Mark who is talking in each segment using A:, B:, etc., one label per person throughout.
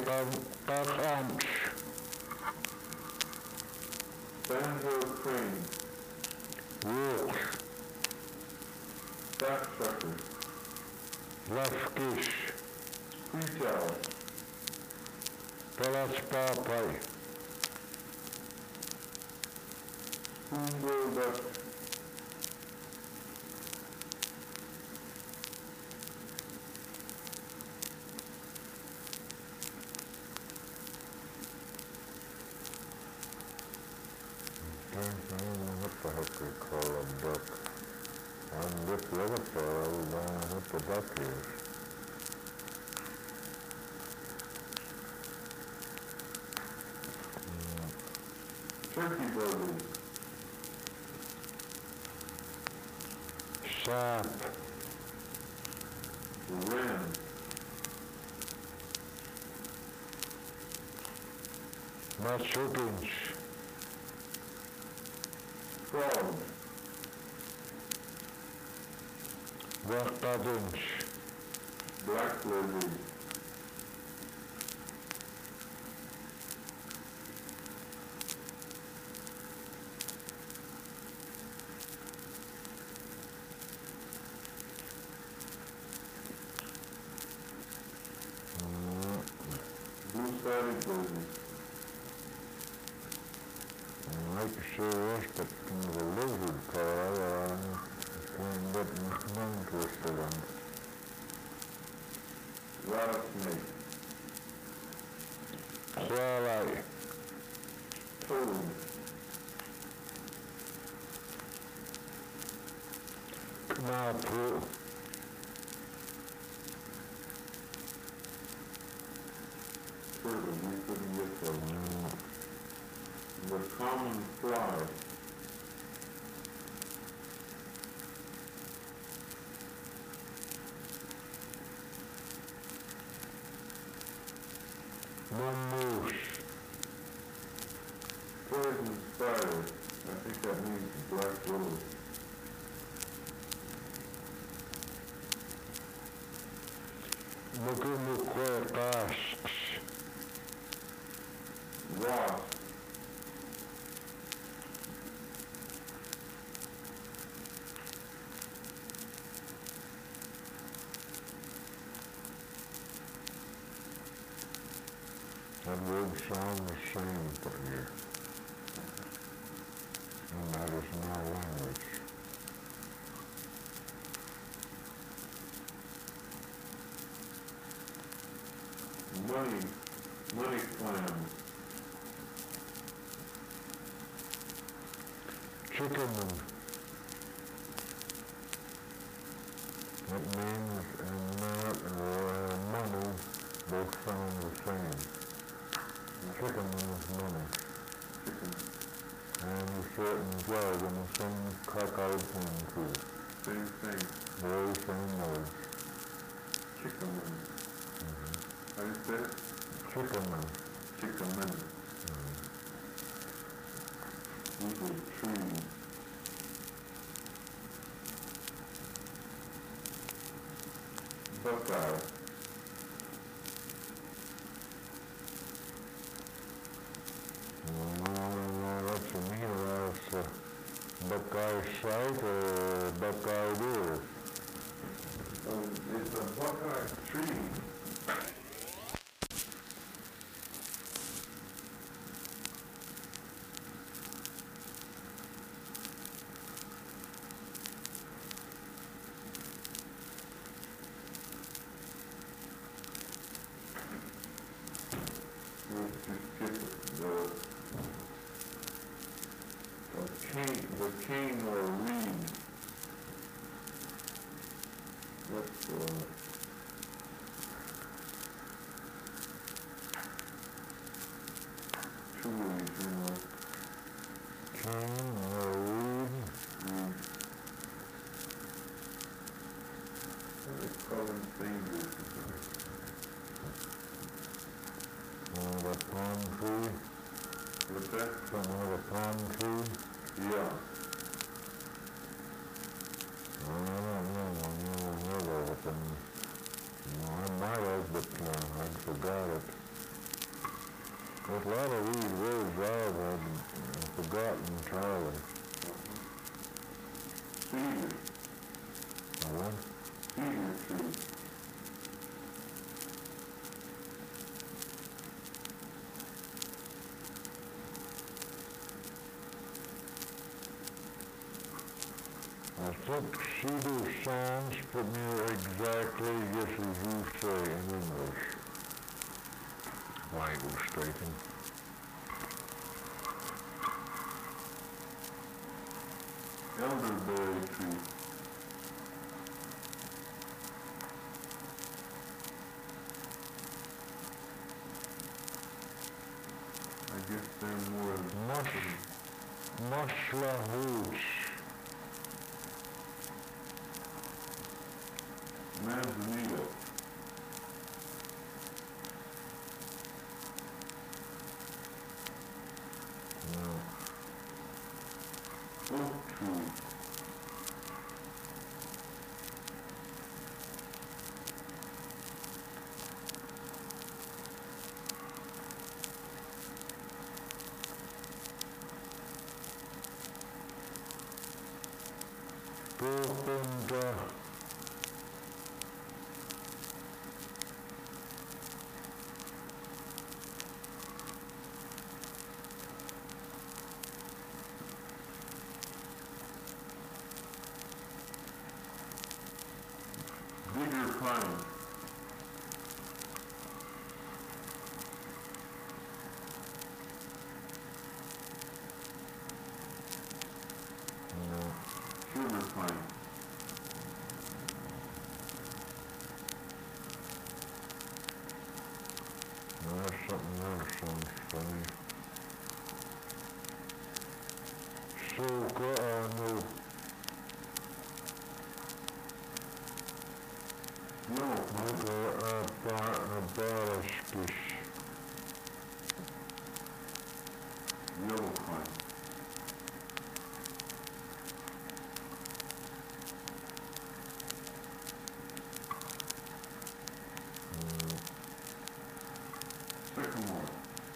A: Amps.
B: Sandhill Crane.
A: Wilkes.
B: Backsucker.
A: Lefkish.
B: Freetown.
A: Palace Papai.
B: Spoonbill Duck.
A: I don't know what the heck we call a duck. On this other fellow, I don't know what the duck is.
B: Turkey Burgers.
A: Sap.
B: Wren.
A: Matsukins.
B: Frog.
A: Wakadins.
B: Black Lizard. Blue-sided Lizard.
A: Make sure that's the lizard part. Can't get my mind twisted on it.
B: Rattlesnake.
A: Walleye.
B: Toad.
A: Knapu.
B: Turtle. We couldn't get that. The common fly.
A: Mamoose.
B: Poison spider. I think that means black widow.
A: Mukumuko casks.
B: Wasp.
A: That would sound the same for you. And that is no language. Money clams. Chickaman. That means and that money both sound the same. Chickaman is money.
B: Chicken.
A: And the certain jug and the same cockeyed thing too.
B: Same thing.
A: Very same word.
B: Chickaman. How do you say it?
A: Chickaman.
B: Chickaman. These are trees. Buckeye.
A: What's the meaning of Buckeye Sight or Buckeye Deer?
B: It's a buckeye tree. Let's just get the cane or reed. That's trees, you know.
A: Cane or reed?
B: They call them fingers.
A: The palm tree?
B: What's that?
A: Some of the palm tree?
B: Yeah.
A: I don't know, I never heard of it. I might have, but I forgot it. There's a lot of these words I've forgotten entirely.
B: Cedar.
A: What?
B: Cedar tree.
A: I think cedar sounds pretty near exactly just as you say in English. If I ain't mistaken.
B: Elderberry tree. I guess they're more
A: Mushla hoots.
B: manzanita.
A: No.
B: Oak tree.
A: Purpenda.
B: Bigger pine.
A: No.
B: Sugar pine.
A: No, that's something else sounds funny. Soka, no.
B: Yellow pine.
A: Baraskis.
B: Yellow pine. Sycamore.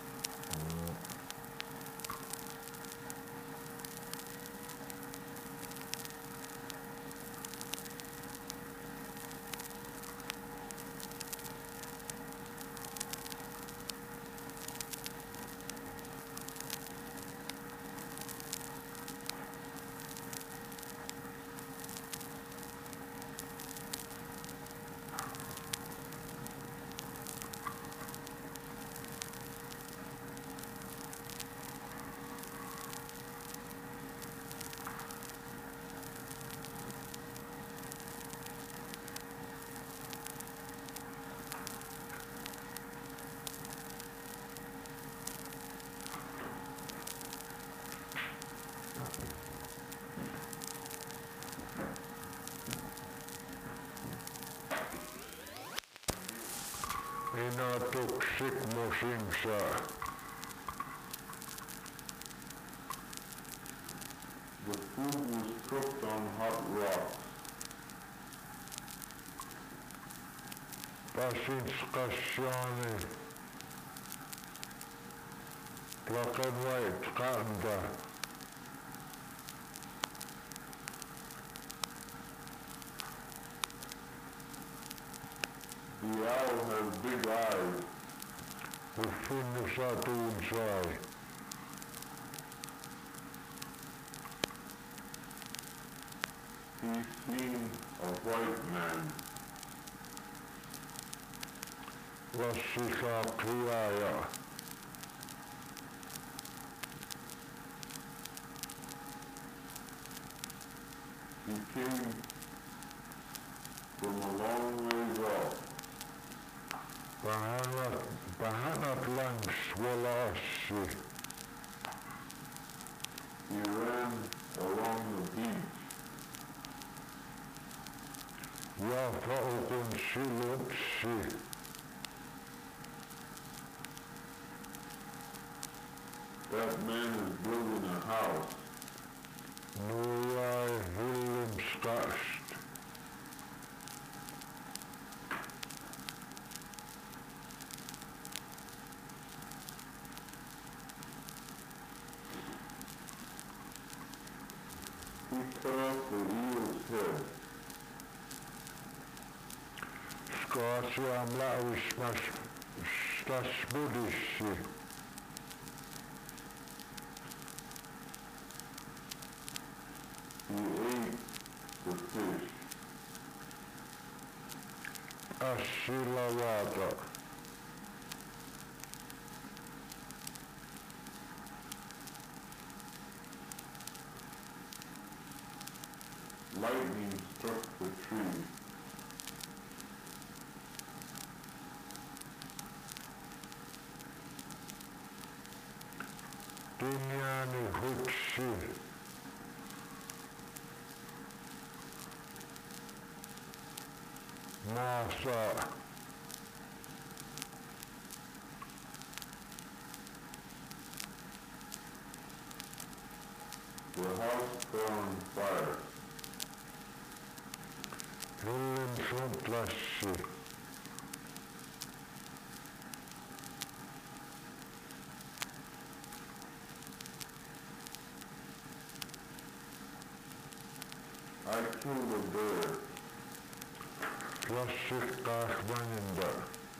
A: Inatoksik mosimsa.
B: The food was cooked on hot rocks.
A: Pasinskasiani. Black and white, kanda.
B: The owl has big eyes.
A: Ufinnusa tuunsai.
B: He's seen a white man.
A: Lassika kriaja.
B: He came from a long ways off.
A: Pahanat langs walassi.
B: He ran along the beach.
A: Ja faukun silutsi.
B: That man is building a house.
A: Nujai hillimskast.
B: cut off the eel's head.
A: Skaasiam lauismas stas budissi.
B: He ate the fish.
A: Assilavata.
B: Lightning struck the tree.
A: Dunjani hutsi. Maassa.
B: The house caught on fire.
A: Hyllen suntlassi.
B: I killed a bear.
A: Klassikkaahvaninda.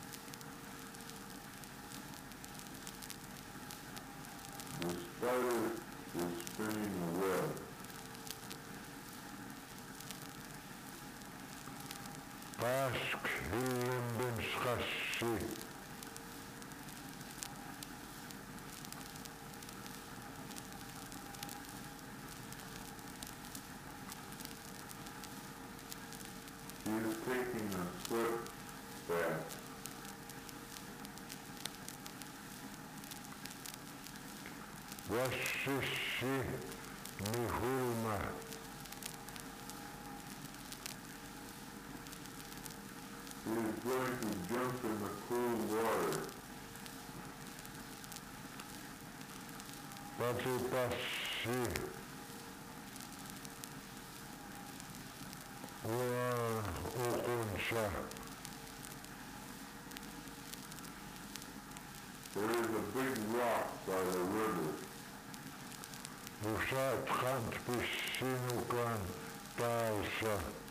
B: The spider was spinning a web.
A: Pask hyllenbenskassi.
B: He is taking a sweat bath.
A: Vassissi nihulma.
B: He is going to jump in the cool water.
A: Patipassi. Ukunsa.
B: There is a big rock by the river.
A: Usaat kantpis sinukan taassa.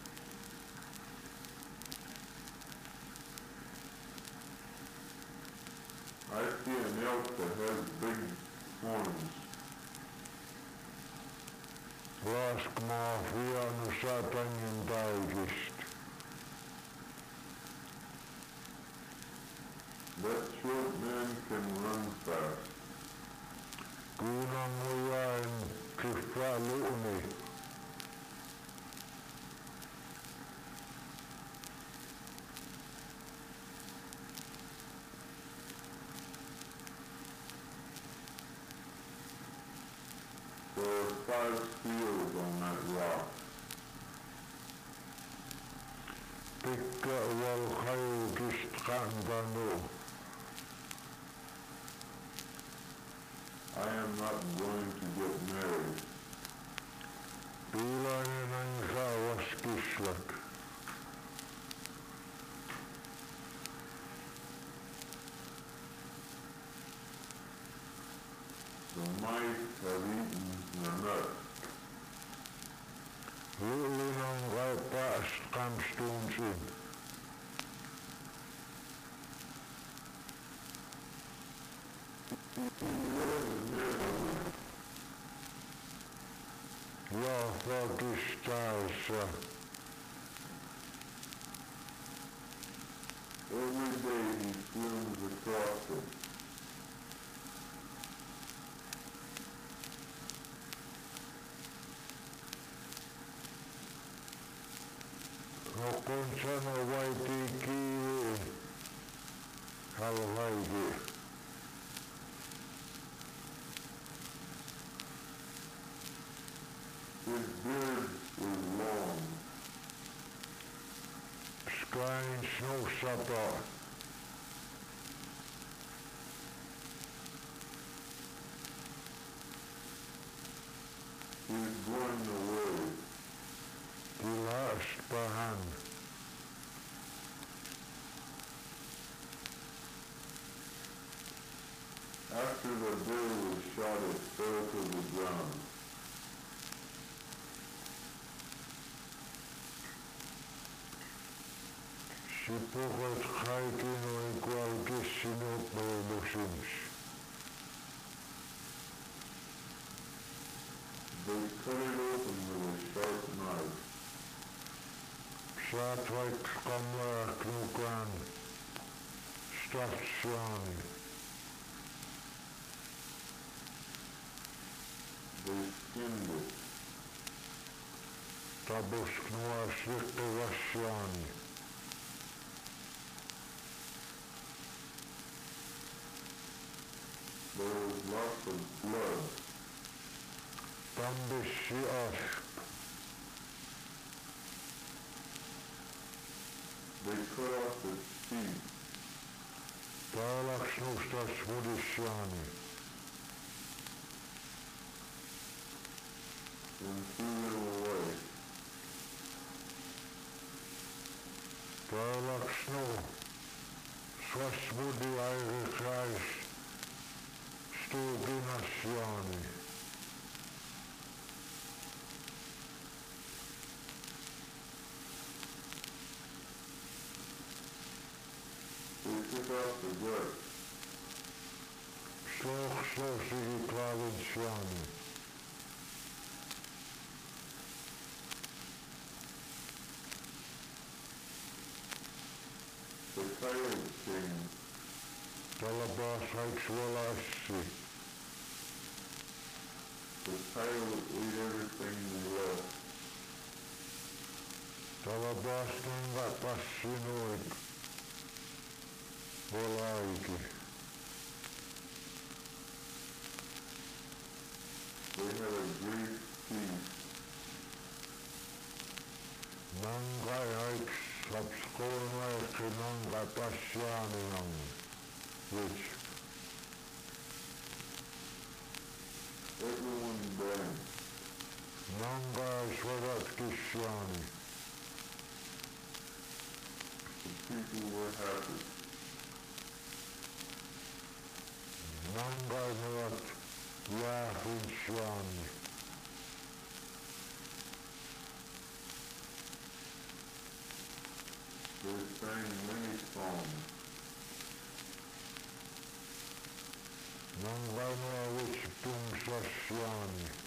B: I see an elk that has big horns.
A: Laskmaa vianu satangin taikist.
B: That short man can run fast.
A: Kuunangujain kiffaluuni.
B: There are 5 seals on that rock.
A: Pikka valkajukist kantanu.
B: I am not going to get married.
A: Piilainen ansaavas kislak.
B: The mice have eaten the nuts.
A: Luulin on kai pääst kamstuunsin. Pakistassa.
B: Every day he swims across it.
A: No kun sano vaiti kiivi, halvaiti.
B: His beard was long.
A: Skain snussata.
B: He was going away.
A: Tilaspahan.
B: After the bear was shot, it fell to the ground.
A: Sipukot kaikino igual que sinopolusims.
B: They cut it open with a sharp knife.
A: Saatvaik kamraa knukan statsiani.
B: They skinned it.
A: Tabus knua slikkavassiani.
B: There was lots of blood.
A: Tambissi asp.
B: They cut off its feet.
A: Taalaks nustas mudissani.
B: And threw it away.
A: Taalaks nu swasmudi airikais stuginasiani.
B: They took off the guts.
A: Sloksosigi klavinsiani.
B: The tail came.
A: Talabasaiks valassi.
B: The tail ate everything they left.
A: Talabasnanga passinuik. Valaiki.
B: They had a great feast.
A: Nangai aiks sapskolmaikki nangai passiani nang. Which
B: Everyone drank.
A: nangai swadat kissiani.
B: The people were happy.
A: Nangai nuat jääfinsiani.
B: They sang many songs.
A: Nangai nuat tungsassiani.